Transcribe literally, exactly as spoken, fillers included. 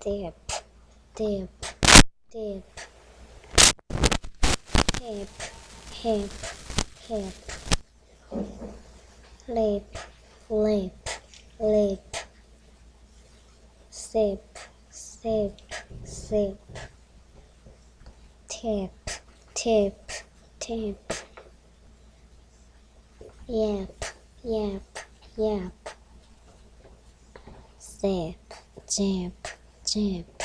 dip, dip, dip, hip, hip, hip, lip, lip, lip, sip, sip, sip, tip, tip, tip, yap, yap, yap, zip, zip, zip,